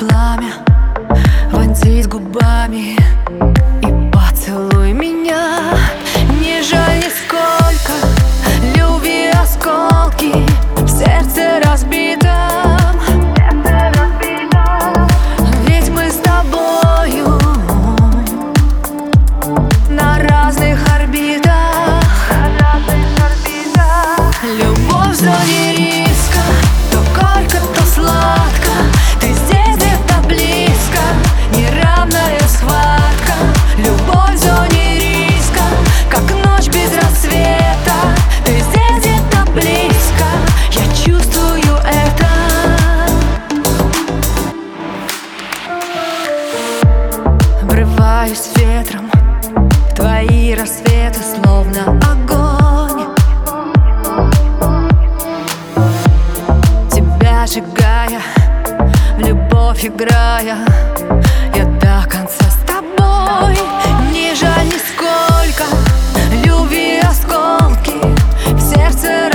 пламя, вонзись губами и поцелуй меня. Не жаль нисколько любви осколки в сердце разбитом. Ведь мы с тобою на разных орбитах. Любовь в зоне риска, то горько, то сладко. Ты здесь где-то близко, неравная схватка. Любовь в зоне риска, как ночь без рассвета. Ты здесь где-то близко, я чувствую это. Врываюсь ветром в твои рассветы, словно огонь. Тебя сжигая, в любовь играя, я до конца с тобой. Не жаль нисколько любви осколки в сердце